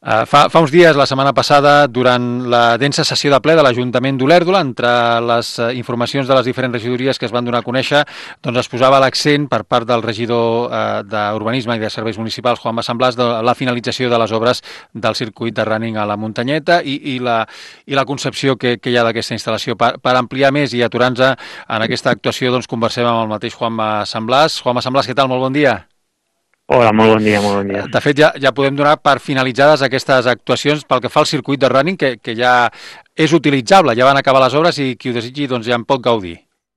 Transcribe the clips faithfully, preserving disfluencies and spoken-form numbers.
Uh, fa, fa uns dies, la setmana passada, durant la densa sessió de ple de l'Ajuntament d'Olèrdola, entre les uh, informacions de les diferents regidories que es van donar a conèixer, doncs es posava l'accent per part del regidor uh, d'Urbanisme i de Serveis Municipals, Juanma San Blas, de la finalització de les obres del circuit de running a la Muntanyeta i, i, la, i la concepció que, que hi ha d'aquesta instal·lació. Per, per ampliar més i aturar-nos en aquesta actuació, doncs conversem amb el mateix Juanma San Blas. Juanma San Blas, què tal? Molt bon dia. Hola, molt bon dia, molt bon dia. De fet, ja, ja podem donar per finalitzades aquestes actuacions pel que fa al circuit de running, que, que ja és utilitzable, ja van acabar les obres i qui ho desitgi doncs, ja en pot gaudir.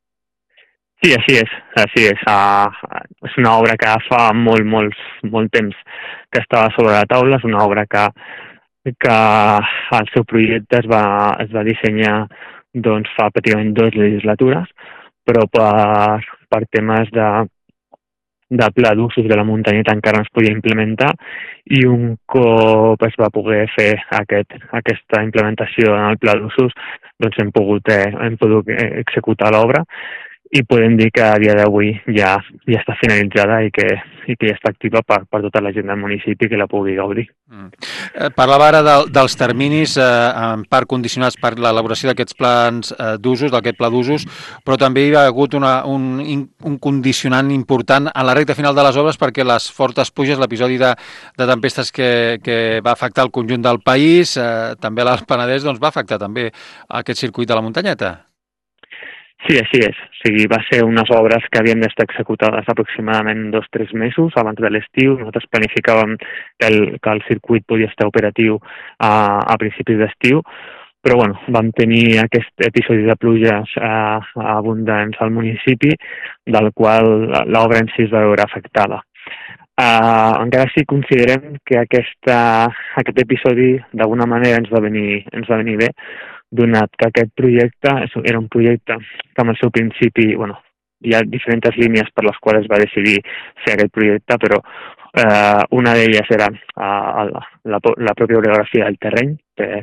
Sí, així és, així és. Uh, és una obra que fa molt, molt, molt temps que estava sobre la taula, és una obra que, que el seu projecte es va, es va dissenyar doncs, fa pràcticament dues legislatures, però per, per temes de de pla d'usos de la Muntanyeta encara no es podia implementar i un cop es va poder fer aquest, aquesta implementació en el pla d'usos doncs hem pogut, eh, hem pogut executar l'obra i podem dir que a dia d'avui ja, ja està finalitzada i que, i que ja està activa per, per tota la gent del municipi que la pugui gaudir. Mm. Eh, parlava ara de, dels terminis eh, en part condicionats per l'elaboració d'aquests plans eh, d'usos, d'aquest pla d'usos, però també hi ha hagut una, un, un condicionant important a la recta final de les obres perquè les fortes pluges, l'episodi de, de tempestes que, que va afectar el conjunt del país, eh, també a l'Alt Penedès, doncs va afectar també aquest circuit de la Muntanyeta. Sí, així és. O sigui, va ser unes obres que havien d'estar executades aproximadament dos o tres mesos abans de l'estiu. Nosaltres planificàvem que el, que el circuit podia estar operatiu a, a principis d'estiu, però bueno, vam tenir aquest episodi de pluges eh, abundants al municipi, del qual l'obra en si es va veure afectada. Uh, encara sí considerem que aquesta, aquest episodi d'alguna manera ens va venir, ens va venir bé, donat que aquest projecte era un projecte que en el seu principi, bueno, hi ha diferents línies per les quals es va decidir fer aquest projecte, però eh, una d'elles era eh, la, la, la pròpia orografia del terreny. Eh,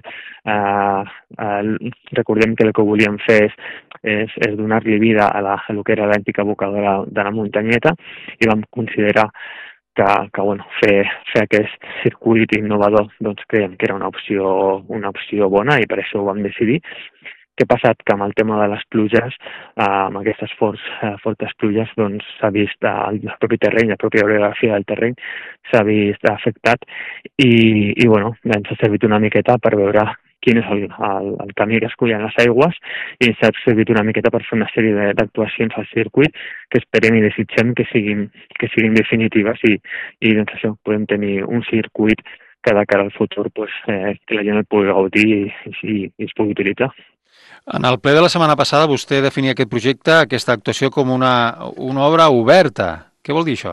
eh, recordem que el que volíem fer és, és, és donar-li vida a, la, a lo que era l'antica abocadora de la Muntanyeta i vam considerar que, que bueno, fer, fer aquest circuit innovador doncs creiem que era una opció, una opció bona i per això ho vam decidir. Què ha passat? Que amb el tema de les pluges, eh, amb aquestes forts, eh, fortes pluges, doncs s'ha vist el, el propi terreny, la pròpia orografia del terreny s'ha vist afectat i, i bueno, ens ha servit una miqueta per veure quin és el, el, el camí que escollen les aigües i ens ha servit una miqueta per fer una sèrie d'actuacions al circuit que esperem i desitgem que siguin, que siguin definitives i, i doncs això, podem tenir un circuit que de cara al futur pues, eh, que la gent el pugui gaudir i, i, i es pugui utilitzar. En el ple de la setmana passada vostè definia aquest projecte, aquesta actuació, com una, una obra oberta. Què vol dir això?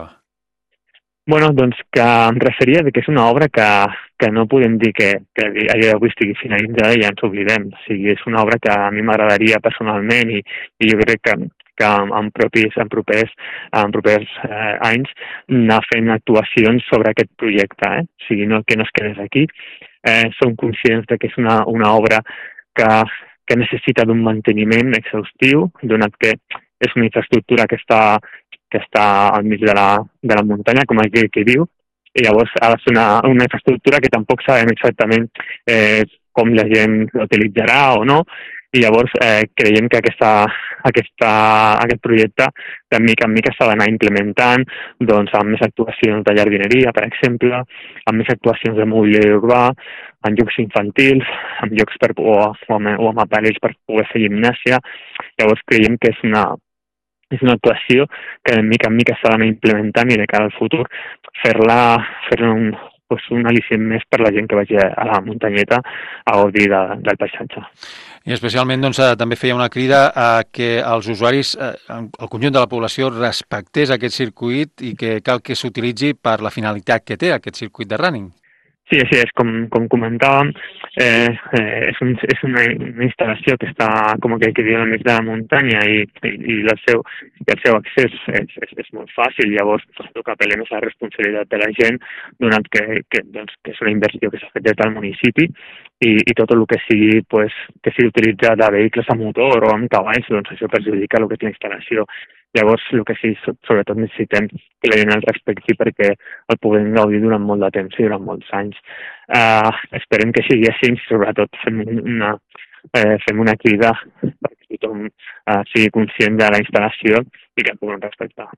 Bueno, doncs que em referia que és una obra que, que no podem dir que, que a dia d'avui estigui finalitzada i ja ens oblidem. O sigui, és una obra que a mi m'agradaria personalment i, i jo crec que, que en, propis, en propers, en propers eh, anys anar fent actuacions sobre aquest projecte. Eh? O sigui, no, que no es quedés aquí. Eh, som conscients de que és una, una obra que, que necessita d'un manteniment exhaustiu, donat que és una infraestructura que està que està al mig de la, de la muntanya, com aquell que diu, i llavors ha de ser una, una infraestructura que tampoc sabem exactament eh, com la gent l'utilitzarà o no, i llavors eh, creiem que aquesta, aquesta, aquest projecte de mica en mica s'ha d'anar implementant doncs, amb més actuacions de jardineria, per exemple, amb més actuacions de mobiliari urbà, en llocs infantils, en llocs per, o, o, amb, o amb aparells per poder fer gimnàsia. Llavors creiem que és una És una actuació que de mica en mica s'ha d'anar implementant i de cara al futur fer-la fer un, pues, un al·licient més per la gent que vagi a la muntanyeta a gaudir de, del paisatge. I especialment doncs, també feia una crida a que els usuaris, eh, el conjunt de la població, respectés aquest circuit i que cal que s'utilitzi per la finalitat que té aquest circuit de running. Sí, així és, com, com comentàvem, eh, eh, és, un, és una, una instal·lació que està com aquell que diu al mig de la muntanya i, i, i, el, seu, i el seu accés és, és, és molt fàcil, llavors el que apel·lem és la responsabilitat de la gent, donat que, que, doncs, que és una inversió que s'ha fet des del municipi i, i tot el que sigui, pues, que sigui utilitzat de vehicles a motor o amb cavalls, doncs això perjudica el que és la instal·lació. Llavors, el que sí, sobretot necessitem que la gent el respecti perquè el puguem gaudir durant molt de temps i durant molts anys. Uh, esperem que sigui així, sobretot fem una, eh, fem una crida perquè tothom uh, sigui conscient de la instal·lació i que el puguem respectar.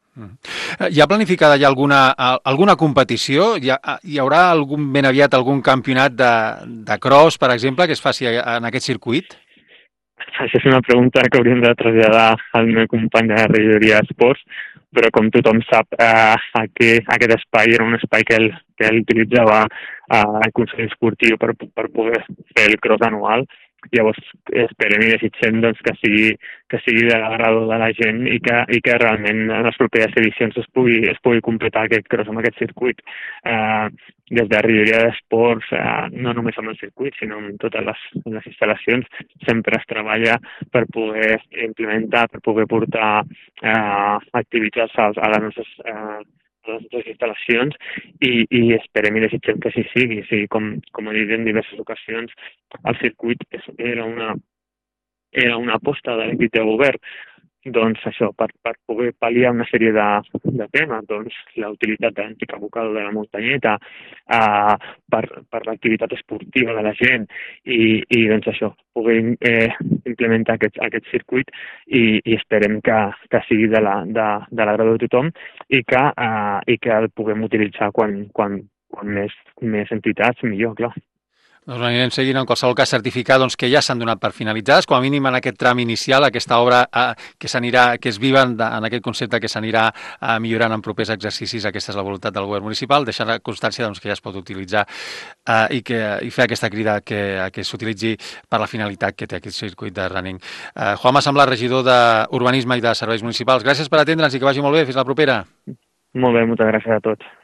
Hi ha planificada ja alguna, alguna competició? Hi, ha, hi haurà algun, ben aviat algun campionat de, de cross, per exemple, que es faci en aquest circuit? Això és una pregunta que hauríem de traslladar al meu company de la regidoria d'esports, però com tothom sap, eh, aquest, aquest espai era un espai que ell, que ell utilitzava eh, el Consell Esportiu per, per poder fer el cross anual. Llavors esperem i desitgem doncs, que sigui, que sigui de l'agradó de la gent i que, i que realment en les properes edicions es pugui, es pugui completar aquest cross amb aquest circuit. Eh, des de la regidoria d'esports, eh, no només amb el circuit, sinó amb totes les, les instal·lacions, sempre es treballa per poder implementar, per poder portar eh, activitats a, a les nostres eh, a les nostres instal·lacions i, i esperem i desitgem que així sigui. O sigui, com, com he dit en diverses ocasions, el circuit era una, era una aposta de l'equip de govern. Doncs això, per, per poder pal·liar una sèrie de, de temes, doncs la utilitat de l'antic abocador de la muntanyeta, eh, per, per l'activitat esportiva de la gent i, i doncs això, poder eh, implementar aquest, aquest circuit i, i esperem que, que sigui de la, de, de l'agradó de tothom i que, eh, i que el puguem utilitzar quan, quan, quan més, més entitats, millor, clar. Doncs anirem seguint, en qualsevol cas, certificar doncs, que ja s'han donat per finalitzades, com a mínim en aquest tram inicial, aquesta obra eh, que s'anirà, que es viva en, en aquest concepte que s'anirà eh, millorant en propers exercicis. Aquesta és la voluntat del govern municipal, deixar constància doncs, que ja es pot utilitzar eh, i, que, i fer aquesta crida que, que s'utilitzi per la finalitat que té aquest circuit de running. Eh, Juanma Samblar, regidor d'Urbanisme i de Serveis Municipals, gràcies per atendre'ns i que vagi molt bé. Fins la propera. Molt bé, moltes gràcies a tots.